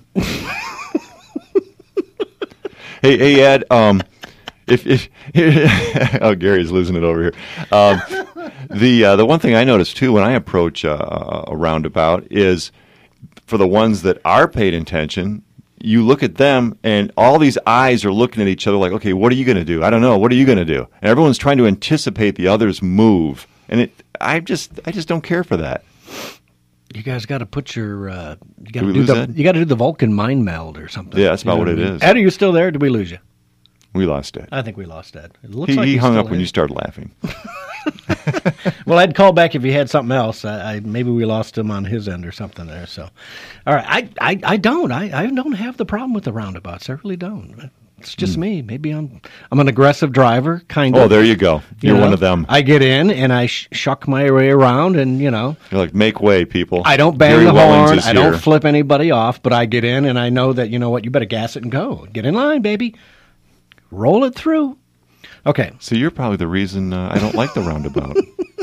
hey, hey, Ed. Um, if if oh, Gary's losing it over here. Um, the uh, the one thing I notice too when I approach uh, a roundabout is for the ones that are paid attention. You look at them, and all these eyes are looking at each other like, okay, what are you going to do? I don't know. What are you going to do? And everyone's trying to anticipate the other's move, and it. I just I just don't care for that. You guys got to put your uh, you got Did we to do lose the Ed? you got to do the Vulcan mind meld or something. Yeah, that's You know about what I it mean? is. Ed, are you still there? Did we lose you? We lost Ed. I think we lost Ed. It looks He, like he he's hung still up when in. you started laughing. Well, I'd call back if you had something else. I, I maybe we lost him on his end or something there. So, all right, I I, I don't I, I don't have the problem with the roundabouts. I really don't. It's just me. Maybe I'm I'm an aggressive driver, kind of. Oh, there you go. You're You know? one of them. I get in and I sh- shuck my way around, and you know, You're like, make way, people. I don't bang Gary the Wellings horn. is I don't here. flip anybody off, but I get in and I know that, you know what, you better gas it and go. Get in line, baby. Roll it through. Okay. So you're probably the reason uh, I don't like the roundabout.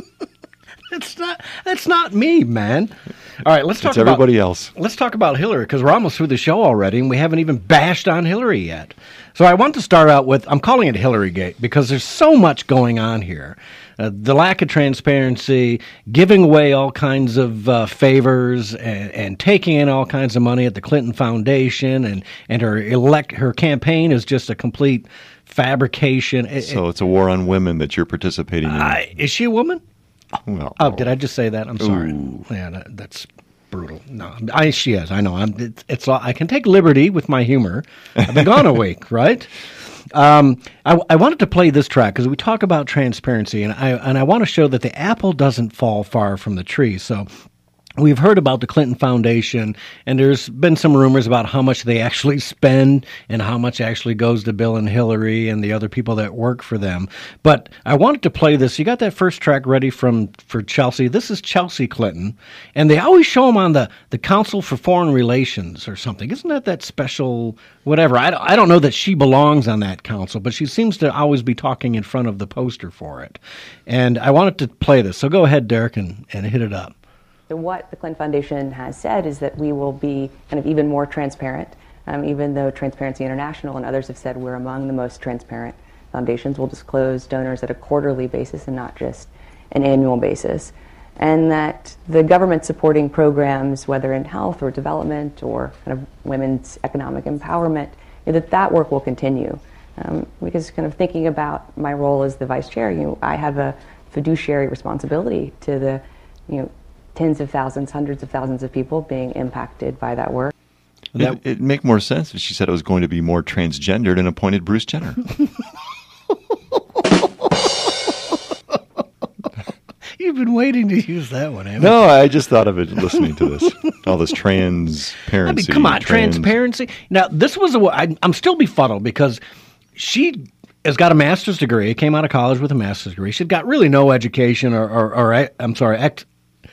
That's not that's not me, man. All right, let's talk It's about everybody else. Let's talk about Hillary because we're almost through the show already, and we haven't even bashed on Hillary yet. So I want to start out with I'm calling it Hillarygate because there's so much going on here. Uh, the lack of transparency, giving away all kinds of uh, favors, and, and taking in all kinds of money at the Clinton Foundation, and and her elect her campaign is just a complete fabrication. It- So it's a war on women that you're participating in. I, is she a woman? Well, Oh, did I just say that? I'm sorry. Ooh. Yeah, that, that's brutal. No, I, she is. I know. I'm. It's, it's. I can take liberty with my humor. I've been gone a week, right? Um, I, I wanted to play this track because we talk about transparency, and I and I want to show that the apple doesn't fall far from the tree. So. We've heard about the Clinton Foundation, and there's been some rumors about how much they actually spend and how much actually goes to Bill and Hillary and the other people that work for them. But I wanted to play this. You got that first track ready from for Chelsea. This is Chelsea Clinton, and they always show them on the, the Council for Foreign Relations or something. Isn't that that special whatever? I, I don't know that she belongs on that council, but she seems to always be talking in front of the poster for it. And I wanted to play this. So go ahead, Derek, and, and hit it up. So what the Clinton Foundation has said is that we will be kind of even more transparent, um, even though Transparency International and others have said we're among the most transparent foundations. We'll disclose donors at a quarterly basis and not just an annual basis. And that the government supporting programs, whether in health or development or kind of women's economic empowerment, you know, that that work will continue. Um, because kind of thinking about my role as the vice chair, you know, I have a fiduciary responsibility to the, you know, tens of thousands, hundreds of thousands of people being impacted by that work. That, it, it'd make more sense if she said it was going to be more transgendered and appointed Bruce Jenner. You've been waiting to use that one, haven't No, you? I just thought of it listening to this. All this transparency. I mean, come on, trans- transparency. Now, this was a. I, I'm still befuddled because she has got a master's degree. Came out of college with a master's degree. She's got really no education or, or, or I'm sorry, ed,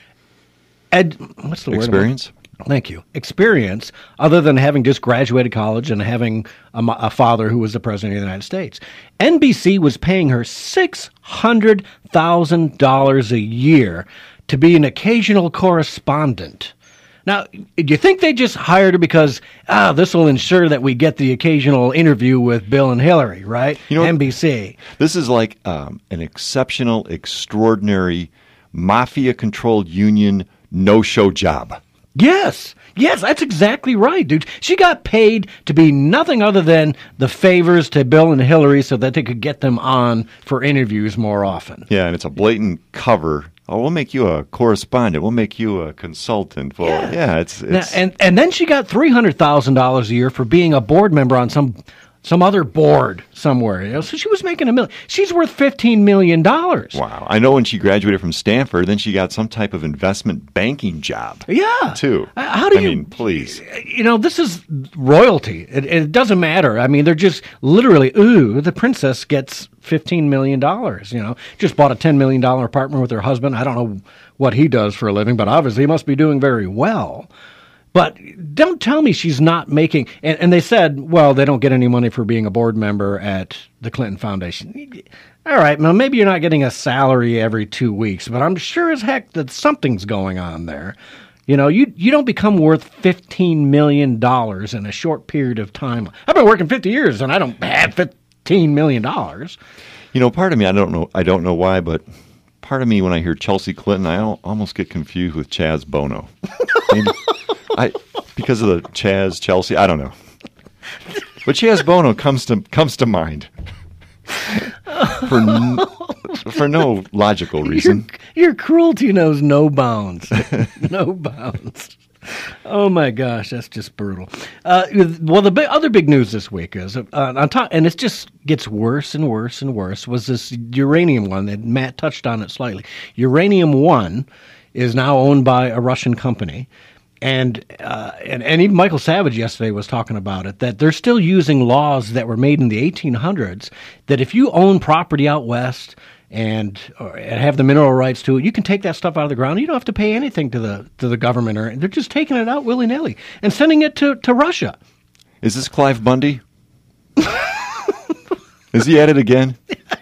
ed. What's the word? Experience? Thank you. Experience, other than having just graduated college and having a, mo- a father who was the president of the United States. N B C was paying her six hundred thousand dollars a year to be an occasional correspondent. Now, do you think they just hired her because, ah, this will ensure that we get the occasional interview with Bill and Hillary, right? You know, N B C. This is like um, an exceptional, extraordinary, mafia-controlled union no-show job. Yes, yes, that's exactly right, dude. She got paid to be nothing other than the favors to Bill and Hillary so that they could get them on for interviews more often. Yeah, and it's a blatant cover. Oh, we'll make you a correspondent. We'll make you a consultant. Well, yeah, yeah it's, it's Now, and and then she got three hundred thousand dollars a year for being a board member on some some other board somewhere. You know? So she was making a million. She's worth fifteen million dollars. Wow. I know when she graduated from Stanford, then she got some type of investment banking job. Yeah. Too. Uh, How do I you? mean, please. You know, this is royalty. It, it doesn't matter. I mean, they're just literally, ooh, the princess gets fifteen million dollars, you know. Just bought a ten million dollars apartment with her husband. I don't know what he does for a living, but obviously he must be doing very well. But don't tell me she's not making, and, and they said, well, they don't get any money for being a board member at the Clinton Foundation. All right, well, maybe you're not getting a salary every two weeks, but I'm sure as heck that something's going on there. You know, you you don't become worth fifteen million dollars in a short period of time. I've been working fifty years, and I don't have fifteen million dollars. You know, part of me, I don't know, I don't know why, but part of me, when I hear Chelsea Clinton, I almost get confused with Chaz Bono. Maybe, I, because of the Chaz, Chelsea, I don't know. But Chaz Bono comes to comes to mind for n- for no logical reason. Your, your cruelty knows no bounds. No bounds. Oh my gosh, that's just brutal. Uh, well, the big, other big news this week is uh, on top, and it just gets worse and worse and worse. Was this uranium one that Matt touched on it slightly? Uranium One is now owned by a Russian company. And, uh, and and even Michael Savage yesterday was talking about it, that they're still using laws that were made in the eighteen hundreds, that if you own property out west and, or, and have the mineral rights to it, you can take that stuff out of the ground. You don't have to pay anything to the to the government, or they're just taking it out willy-nilly and sending it to, to Russia. Is this Clive Bundy? Is he at it again?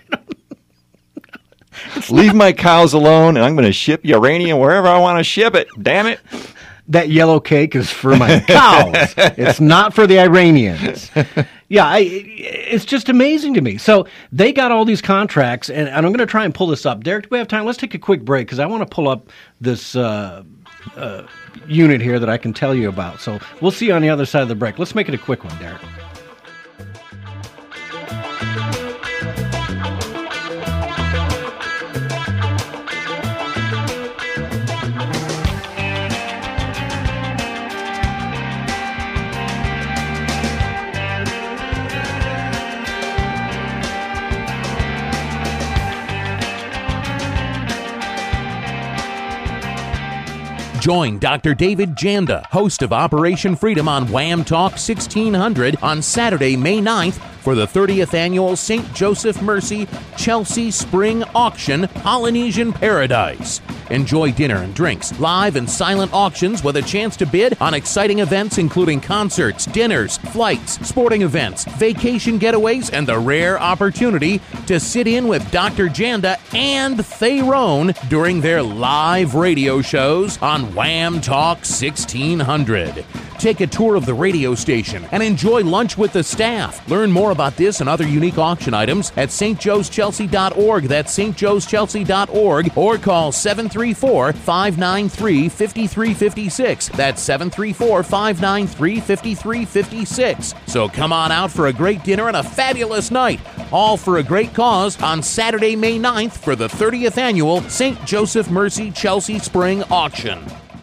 Leave my cows alone, and I'm going to ship uranium wherever I want to ship it. Damn it. That yellow cake is for my cows. It's not for the Iranians. Yeah, I, it's just amazing to me. So they got all these contracts, and, and I'm going to try and pull this up. Derek, do we have time? Let's take a quick break, because I want to pull up this uh, uh, unit here that I can tell you about. So we'll see you on the other side of the break. Let's make it a quick one, Derek. Join Doctor David Janda, host of Operation Freedom on Wham Talk sixteen hundred on Saturday, May ninth for the thirtieth annual Saint Joseph Mercy Chelsea Spring Auction Polynesian Paradise. Enjoy dinner and drinks, live and silent auctions with a chance to bid on exciting events including concerts, dinners, flights, sporting events, vacation getaways, and the rare opportunity to sit in with Doctor Janda and Theron during their live radio shows on Wham Talk sixteen hundred. Take a tour of the radio station and enjoy lunch with the staff. Learn more about this and other unique auction items at s t joes chelsea dot org. That's s t joes chelsea dot org, or call seven three four, five nine three, five three five six. That's seven three four, five nine three, five three five six. So come on out for a great dinner and a fabulous night, all for a great cause on Saturday, May ninth for the thirtieth annual Saint Joseph Mercy Chelsea Spring Auction.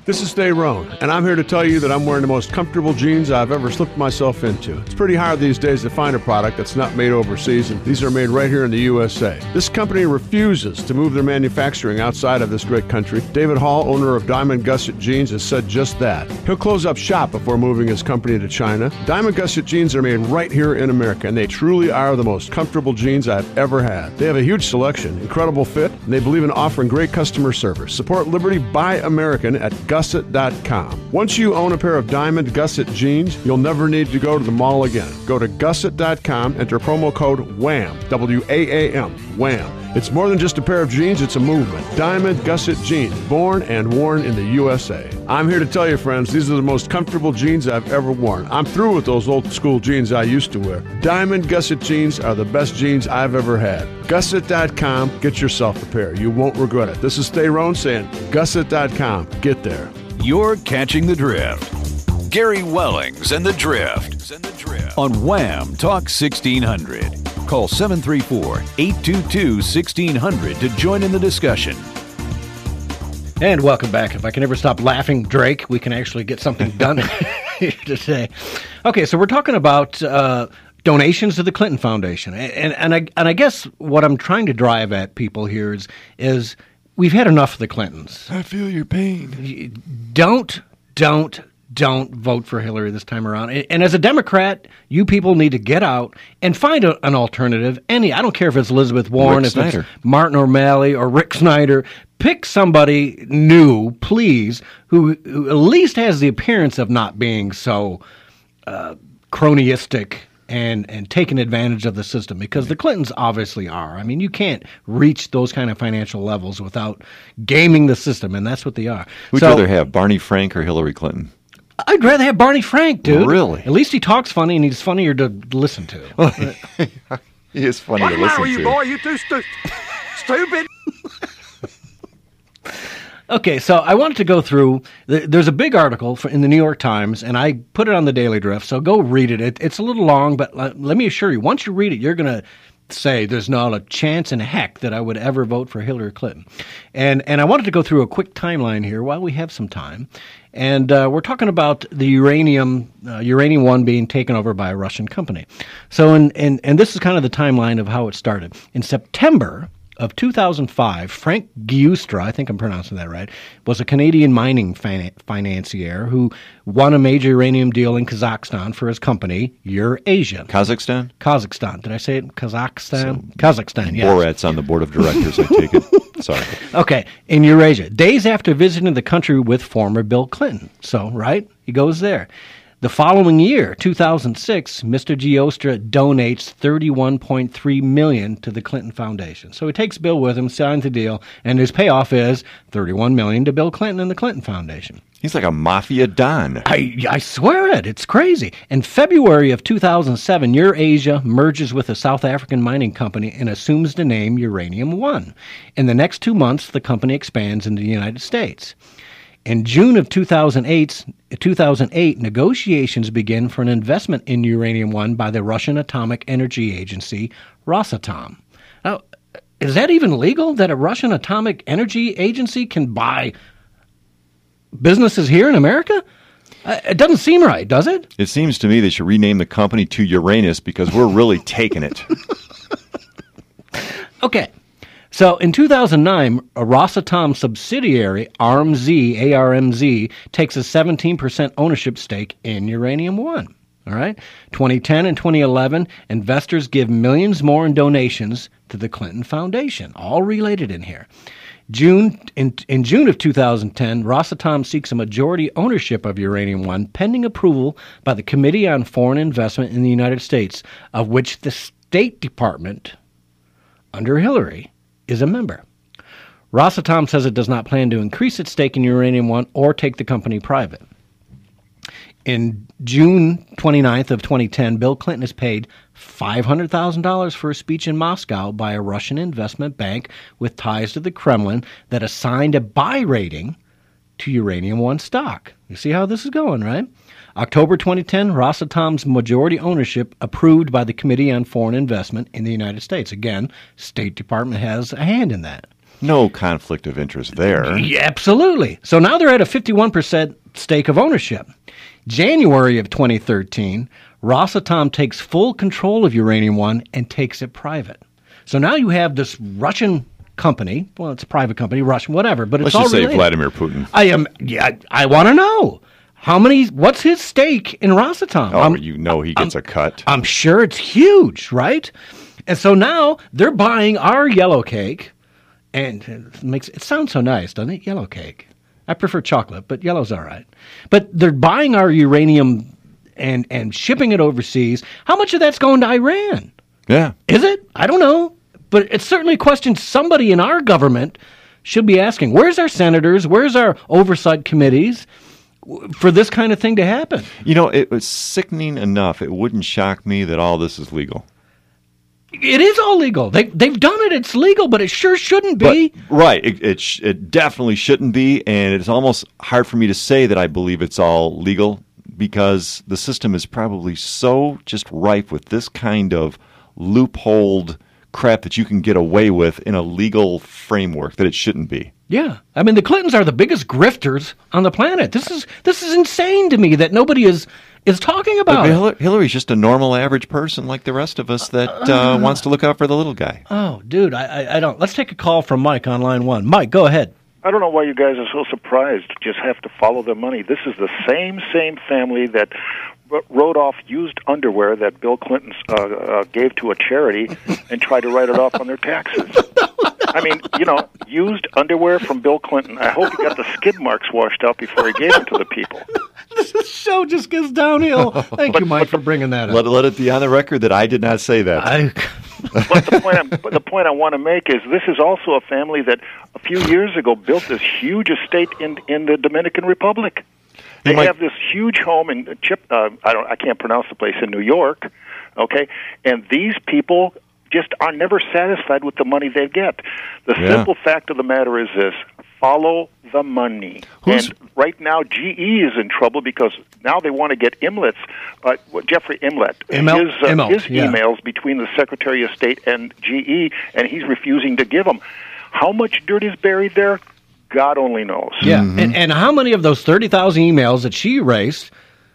This is Stay Roan, and I'm here to tell you that I'm wearing the most comfortable jeans I've ever slipped myself into. It's pretty hard these days to find a product that's not made overseas, and these are made right here in the U S A. This company refuses to move their manufacturing outside of this great country. David Hall, owner of Diamond Gusset Jeans, has said just that. He'll close up shop before moving his company to China. Diamond Gusset Jeans are made right here in America, and they truly are the most comfortable jeans I've ever had. They have a huge selection, incredible fit, and they believe in offering great customer service. Support Liberty by American at Gusset dot com. Once you own a pair of Diamond Gusset jeans, you'll never need to go to the mall again. Go to Gusset dot com, enter promo code WHAM, W A A M, WHAM. It's more than just a pair of jeans, it's a movement. Diamond Gusset Jeans, born and worn in the U S A. I'm here to tell you, friends, these are the most comfortable jeans I've ever worn. I'm through with those old school jeans I used to wear. Diamond Gusset Jeans are the best jeans I've ever had. Gusset dot com, get yourself a pair. You won't regret it. This is Stay Roan saying, Gusset dot com, get there. You're catching the drift. Gary Wellings and the Drift on Wham Talk sixteen hundred. Call seven three four, eight two two, one six zero zero to join in the discussion. And welcome back. If I can ever stop laughing, Drake, we can actually get something done here today. Okay, so we're talking about uh, donations to the Clinton Foundation. And, and, I, and I guess what I'm trying to drive at people here is, is we've had enough of the Clintons. I feel your pain. Don't, don't, don't vote for Hillary this time around. And as a Democrat, you people need to get out and find a, an alternative. Any, I don't care if it's Elizabeth Warren, Rick if Snyder. it's Martin O'Malley or Rick Snyder. Pick somebody new, please, who, who at least has the appearance of not being so uh, cronyistic and, and taking advantage of the system, because the Clintons obviously are. I mean, you can't reach those kind of financial levels without gaming the system, and that's what they are. Who'd So- you rather have, Barney Frank or Hillary Clinton? I'd rather have Barney Frank, dude. Really? At least he talks funny, and he's funnier to listen to. He is funny What to the matter listen with you, to. boy? You too stu- stupid. Okay, so I wanted to go through. th- There's a big article for, in the New York Times, and I put it on the Daily Drift, so go read it. it it's a little long, but let, let me assure you, once you read it, you're going to say there's not a chance in heck that I would ever vote for Hillary Clinton. And and I wanted to go through a quick timeline here while we have some time. And uh, we're talking about the uranium, uh, Uranium One being taken over by a Russian company. So, in, in, and this is kind of the timeline of how it started. In September of two thousand five, Frank Giustra, I think I'm pronouncing that right, was a Canadian mining fin- financier who won a major uranium deal in Kazakhstan for his company, Eurasia. Kazakhstan? Kazakhstan. Did I say it? Kazakhstan? Kazakhstan, yes. Borat's on the board of directors, I take it. Sorry. Okay, in Eurasia, days after visiting the country with former Bill Clinton. So, right, he goes there. The following year, two thousand six, Mister Giostra donates thirty-one point three million dollars to the Clinton Foundation. So he takes Bill with him, signs the deal, and his payoff is thirty-one million dollars to Bill Clinton and the Clinton Foundation. He's like a mafia don. I, I swear it. It's crazy. In February of two thousand seven, Eurasia merges with a South African mining company and assumes the name Uranium One. In the next two months, the company expands into the United States. In June of two thousand eight, two thousand eight, negotiations begin for an investment in Uranium One by the Russian Atomic Energy Agency, Rosatom. Now, is that even legal, that a Russian Atomic Energy Agency can buy businesses here in America? Uh, it doesn't seem right, does it? It seems to me they should rename the company to Uranus because we're really taking it. Okay. So in two thousand nine, a Rosatom subsidiary, A R M Z, A R M Z, takes a seventeen percent ownership stake in Uranium One. All right? twenty ten and twenty eleven, investors give millions more in donations to the Clinton Foundation, all related in here. June in, in June of two thousand ten, Rosatom seeks a majority ownership of Uranium One pending approval by the Committee on Foreign Investment in the United States, of which the State Department, under Hillary, is a member. Rosatom says it does not plan to increase its stake in Uranium One or take the company private. In June twenty-ninth of twenty ten, Bill Clinton is paid five hundred thousand dollars for a speech in Moscow by a Russian investment bank with ties to the Kremlin that assigned a buy rating to Uranium One stock. You see how this is going, right? October twenty ten, Rosatom's majority ownership approved by the Committee on Foreign Investment in the United States. Again, State Department has a hand in that. No conflict of interest there. Yeah, absolutely. So now they're at a fifty-one percent stake of ownership. January of twenty thirteen, Rosatom takes full control of Uranium One and takes it private. So now you have this Russian company. Well, it's a private company, Russian, whatever, but it's Let's all just say related. Vladimir Putin. I am. Yeah, I, I want to know how many. What's his stake in Rosatom? Oh, I'm, you know he gets I'm, a cut. I'm sure it's huge, right? And so now they're buying our yellow cake, and it makes it sounds so nice, doesn't it? Yellow cake. I prefer chocolate, but yellow's all right. But they're buying our uranium and and shipping it overseas. How much of that's going to Iran? Yeah. Is it? I don't know. But it's certainly a question somebody in our government should be asking. Where's our senators? Where's our oversight committees for this kind of thing to happen? You know, it was sickening enough. It wouldn't shock me that all this is legal. It is all legal. They, they've done it. It's legal, but it sure shouldn't be. But, right. It, it, sh- it definitely shouldn't be. And it's almost hard for me to say that I believe it's all legal because the system is probably so just rife with this kind of loopholed crap that you can get away with in a legal framework that it shouldn't be. Yeah. I mean, the Clintons are the biggest grifters on the planet. This is this is insane to me that nobody is is talking about But it. Hillary, Hillary's just a normal average person like the rest of us that uh, wants to look out for the little guy. Oh, dude, I, I, I don't. Let's take a call from Mike on line one. Mike, go ahead. I don't know why you guys are so surprised. Just have to follow the money. This is the same, same family that wrote off used underwear that Bill Clinton uh, uh, gave to a charity and tried to write it off on their taxes. I mean, you know, used underwear from Bill Clinton. I hope he got the skid marks washed out before he gave them to the people. This show just gets downhill. Thank you, Mike, for bringing that up. Let, let it be on the record that I did not say that. I... But the point, I'm, but the point I want to make is this is also a family that a few years ago built this huge estate in in the Dominican Republic. They might... have this huge home in Chip. Uh, I don't. I can't pronounce the place in New York. Okay, and these people just are never satisfied with the money they get. The Yeah. simple fact of the matter is this: follow the money. Who's... And right now, G E is in trouble because now they want to get Imlet's, uh, Jeffrey Imlet, Immelt, his, uh, Immelt, his yeah. emails between the Secretary of State and G E, and he's refusing to give them. How much dirt is buried there? God only knows. Yeah, and, and how many of those thirty thousand emails that she erased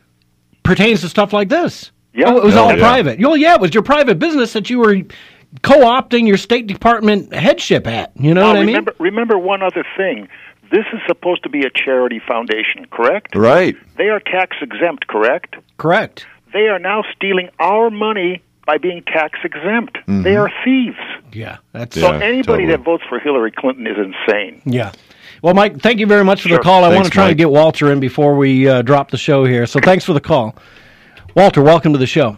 pertains to stuff like this? Yeah. Oh, it was Oh, all yeah. private. Well, yeah, it was your private business that you were co-opting your State Department headship at. You know now, what I mean? remember, remember one other thing. This is supposed to be a charity foundation, correct? Right. They are tax exempt, correct? Correct. They are now stealing our money by being tax exempt. Mhm. They are thieves. Yeah, that's So Yeah, anybody totally. that votes for Hillary Clinton is insane. Yeah. Well, Mike, thank you very much for Sure. the call. I Thanks, want to try Mike. to get Walter in before we uh, drop the show here. So thanks for the call. Walter, welcome to the show.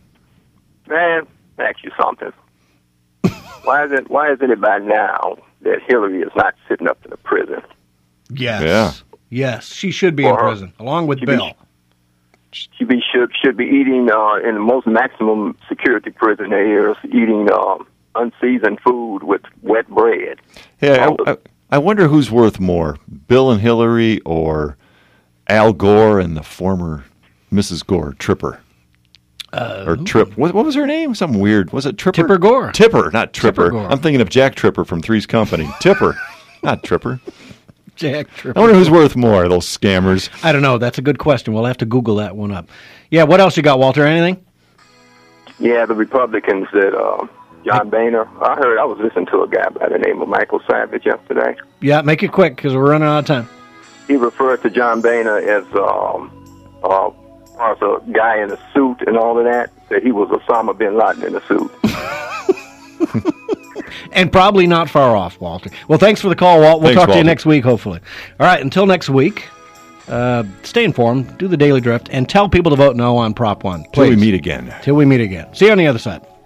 Man, ask you something. Why is it? Why is it by now that Hillary is not sitting up in the prison? Yes. Yeah. Yes, she should be For in her. prison, along with She be- Bill. She be should should be eating uh, in the most maximum security prison there is eating um, unseasoned food with wet bread. Yeah, All I, I, I wonder who's worth more, Bill and Hillary or Al Gore and the former Missus Gore, Tripper. Uh, or Trip. What, what was her name? Something weird. Was it Tripper? Tipper Gore. Tipper, not Tripper. Tipper Gore. I'm thinking of Jack Tripper from Three's Company. Tipper, not Tripper. Jack Tripper. I wonder who's worth more, those scammers. I don't know. That's a good question. We'll have to Google that one up. Yeah, what else you got, Walter? Anything? Yeah, the Republicans that uh, John Boehner. I heard. I was listening to a guy by the name of Michael Savage yesterday. Yeah, make it quick because we're running out of time. He referred to John Boehner as um, uh, as a guy in a suit and all of that. That he was Osama bin Laden in a suit. And probably not far off, Walter. Well, thanks for the call, Walt. We'll Thanks, talk to you Walter. next week, hopefully. All right, until next week, uh, stay informed, do the Daily Drift, and tell people to vote no on Prop one. Till we Please. meet again. Till we meet again. See you on the other side.